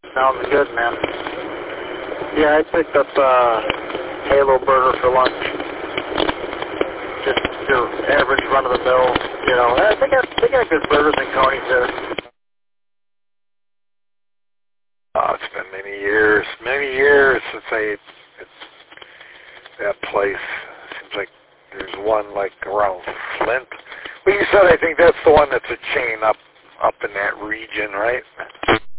Sounds good, man. Yeah, I picked up Halo Burger for lunch. Just your average run-of-the-mill, you know. They got good burgers and Coney's there. Oh, it's been many years since I ate that place. Seems like there's one like around Flint. Well, you said I think that's the one that's a chain up in that region, right?